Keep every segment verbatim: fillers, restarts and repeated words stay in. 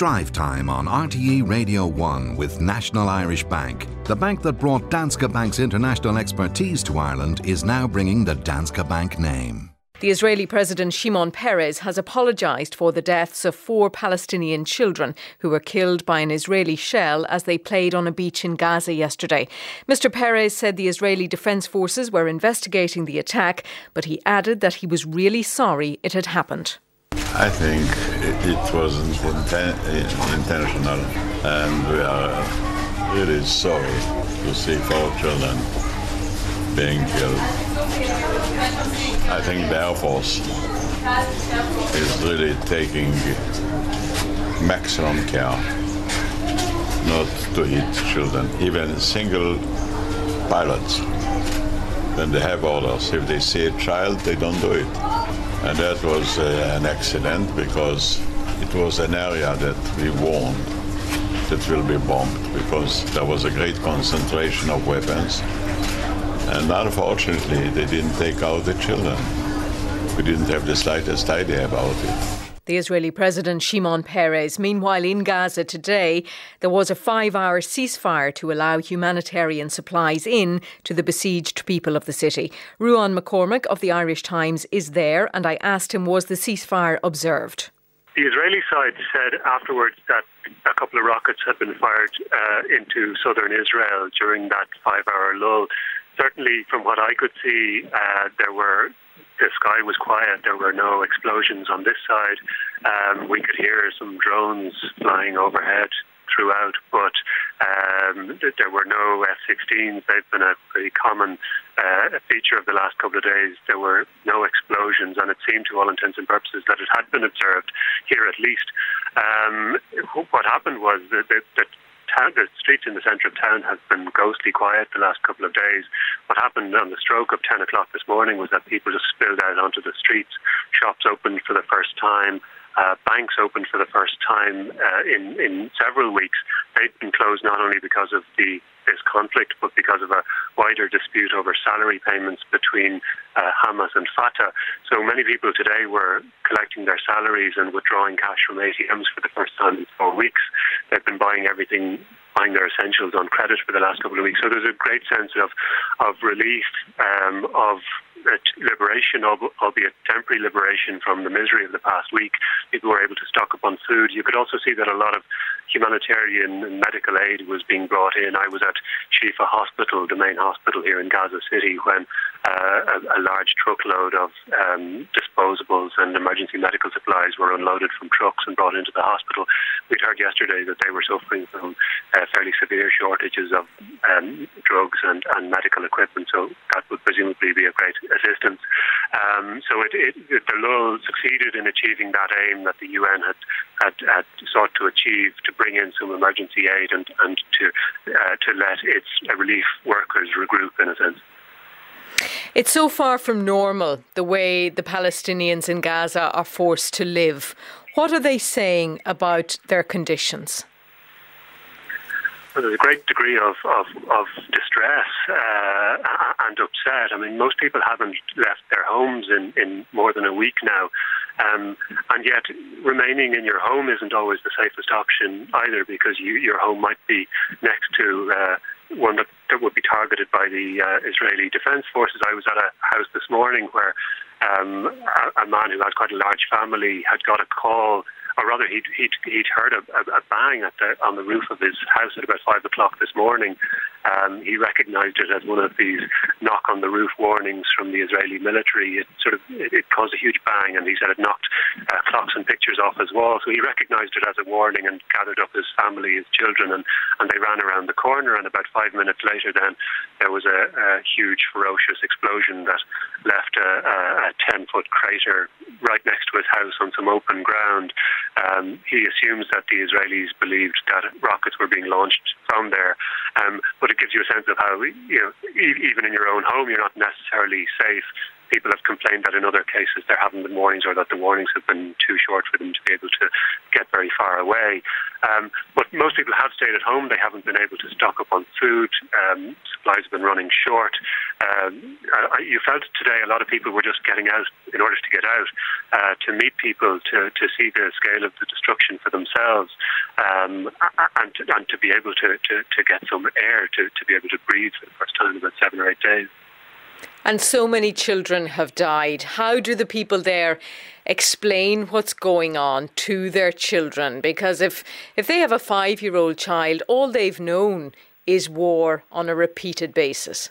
Drive Time on R T E Radio one with National Irish Bank. The bank that brought Danske Bank's international expertise to Ireland is now bringing the Danske Bank name. The Israeli President Shimon Peres has apologised for the deaths of four Palestinian children who were killed by an Israeli shell as they played on a beach in Gaza yesterday. Mister Peres said the Israeli Defence Forces were investigating the attack, but he added that he was really sorry it had happened. I think it, it wasn't inten- intentional, and we are really sorry to see four children being killed. I think the Air Force is really taking maximum care not to hit children, even single pilots. When they have orders, if they see a child, they don't do it. And that was uh, an accident because it was an area that we warned that will be bombed because there was a great concentration of weapons. And unfortunately, they didn't take out the children. We didn't have the slightest idea about it. The Israeli President Shimon Peres. Meanwhile, in Gaza today, there was a five-hour ceasefire to allow humanitarian supplies in to the besieged people of the city. Ruan McCormick of the Irish Times is there, and I asked him, was the ceasefire observed? The Israeli side said afterwards that a couple of rockets had been fired uh, into southern Israel during that five-hour lull. Certainly, from what I could see, uh, there were the sky was quiet. There were no explosions on this side. Um, we could hear some drones flying overhead throughout, but um, there were no F sixteens. They've been a pretty common uh, feature of the last couple of days. There were no explosions, and it seemed to all intents and purposes that it had been observed here at least. Um, what happened was that, that, that Town, the streets in the centre of town have been ghostly quiet the last couple of days. What happened on the stroke of ten o'clock this morning was that people just spilled out onto the streets. Shops opened for the first time. Uh, banks opened for the first time uh, in, in several weeks. They'd been closed not only because of the this conflict, but because of a wider dispute over salary payments between uh, Hamas and Fatah. So many people today were collecting their salaries and withdrawing cash from A T Ms for the first time in four weeks. They've been buying everything, buying their essentials on credit for the last couple of weeks. So there's a great sense of, of relief, um, of liberation, albeit temporary liberation from the misery of the past week. People were able to stock up on food. You could also see that a lot of humanitarian and medical aid was being brought in. I was at Shifa Hospital, the main hospital here in Gaza City, when uh, a, a large truckload of um, disposables and emergency medical supplies were unloaded from trucks and brought into the hospital. We'd heard yesterday that they were suffering from uh, fairly severe shortages of um, drugs and, and medical equipment, so that would presumably be a great assistance. Um, so it, it, it, the lull succeeded in achieving that aim that the U N had, had, had sought to achieve, to bring in some emergency aid and, and to uh, to let its uh, relief workers regroup, in a sense. It's so far from normal, the way the Palestinians in Gaza are forced to live. What are they saying about their conditions? Well, there's a great degree of, of, of distress uh, and upset. I mean, most people haven't left their homes in, in more than a week now. Um, and yet remaining in your home isn't always the safest option either, because you, your home might be next to uh, one that, that would be targeted by the uh, Israeli Defence Forces. I was at a house this morning where um, a, a man who had quite a large family had got a call, or rather he'd, he'd, he'd heard a, a, a bang at the, on the roof of his house at about five o'clock this morning. Um, he recognised it as one of these knock-on-the-roof warnings from the Israeli military. It sort of it, it caused a huge bang, and he said it knocked uh, clocks and pictures off his wall. So he recognised it as a warning and gathered up his family, his children, and, and they ran around the corner. And about five minutes later then, there was a, a huge, ferocious explosion that left a ten-foot crater right next to his house on some open ground. Um, he assumes that the Israelis believed that rockets were being launched from there. Um, but it gives you a sense of how, you know, even in your own home, you're not necessarily safe. People have complained that in other cases there haven't been warnings, or that the warnings have been too short for them to be able to get very far away. Um, but most people have stayed at home. They haven't been able to stock up on food. Um, supplies have been running short. Um, I, you felt today a lot of people were just getting out in order to get out, uh, to meet people, to, to see the scale of the destruction for themselves. um, and, to, and to be able to, to, to get some air, to, to be able to breathe for the first time in about seven or eight days. And so many children have died. How do the people there explain what's going on to their children? Because if, if they have a five-year-old child, all they've known is war on a repeated basis.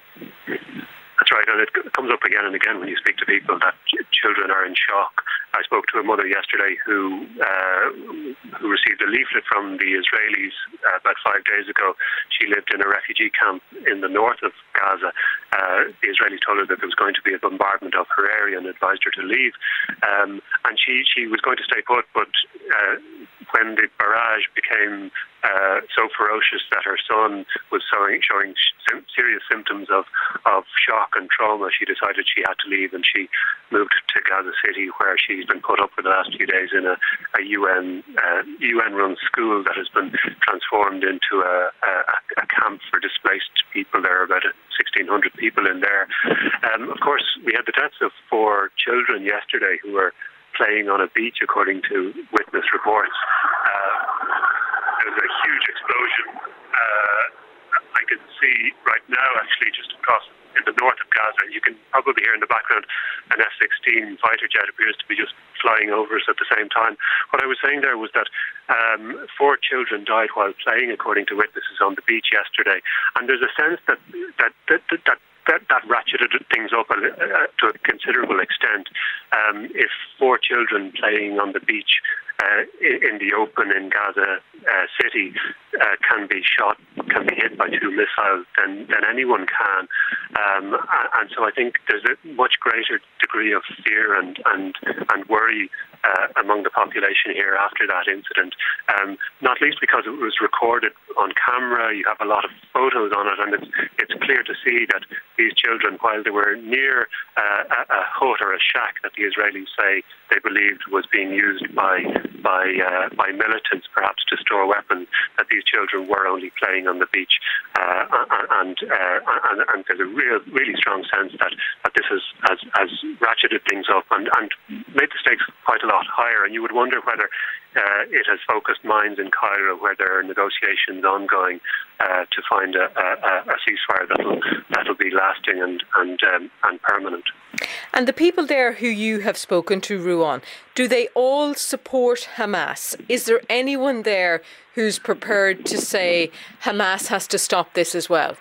That's right, and it comes up again and again when you speak to people that children are in shock. I spoke to a mother yesterday who uh, who received a leaflet from the Israelis uh, about five days ago. She lived in a refugee camp in the north of Gaza. Uh, the Israelis told her that there was going to be a bombardment of her area and advised her to leave. Um, and she, she was going to stay put, but uh, when the barrage became uh, so ferocious that her son was showing, showing sim- serious symptoms of, of shock and trauma, she decided she had to leave, and she moved to Gaza City, where she's been put up for the last few days in a, a U N uh, U N-run school that has been transformed into a, a, a camp for displaced people. There are about sixteen hundred people in there. Um, of course, we had the deaths of four children yesterday who were playing on a beach, according to witness reports. Uh, there was a huge explosion. Uh, I can see right now, actually, just across in the north of Gaza. You can probably hear in the background an F sixteen fighter jet appears to be just flying over us at the same time. What I was saying there was that um, four children died while playing, according to witnesses, on the beach yesterday. And there's a sense that that that that, that That, that ratcheted things up a, uh, to a considerable extent. Um, if four children playing on the beach uh, in, in the open in Gaza uh, City uh, can be shot, can be hit by two missiles, then, then anyone can. Um, and so I think there's a much greater degree of fear and, and, and worry uh, among the population here after that incident, um, not least because it was recorded on camera. You have a lot of photos on it, and it's, it's clear to see that these children, while they were near uh, a, a hut or a shack that the Israelis say they believed was being used by by uh, by militants, perhaps to store weapons, that these children were only playing on the beach, uh, and, uh, and and there's a real, really strong sense that, that this has, has has ratcheted things up and, and made the stakes quite a lot higher. And you would wonder whether uh, it has focused minds in Cairo, where there are negotiations ongoing uh, to find a, a, a ceasefire that'll that'll be lasting and and um, and permanent. And the people there who you have spoken to, Ruan, do they all support Hamas? Is there anyone there who's prepared to say Hamas has to stop this as well?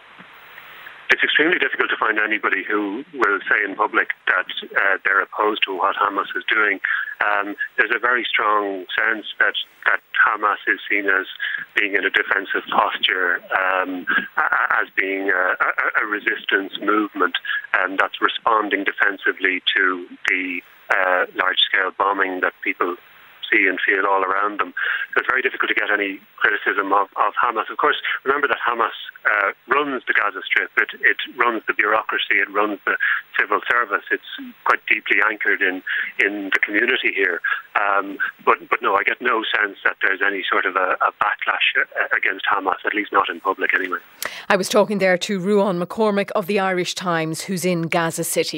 It's extremely difficult to find anybody who will say in public that uh, they're opposed to what Hamas is doing. Um, there's a very strong sense that, that Hamas is seen as being in a defensive posture, um, as being a, a, a resistance movement um, that's responding defensively to the uh, large-scale bombing that people see and feel all around them. So it's very difficult to get any criticism of, of Hamas. Of course, remember that Hamas uh, runs the Gaza Strip. It, it runs the bureaucracy. It runs the civil service. It's quite deeply anchored in, in the community here. Um, but, but no, I get no sense that there's any sort of a, a backlash against Hamas, at least not in public anyway. I was talking there to Ruan McCormick of the Irish Times, who's in Gaza City.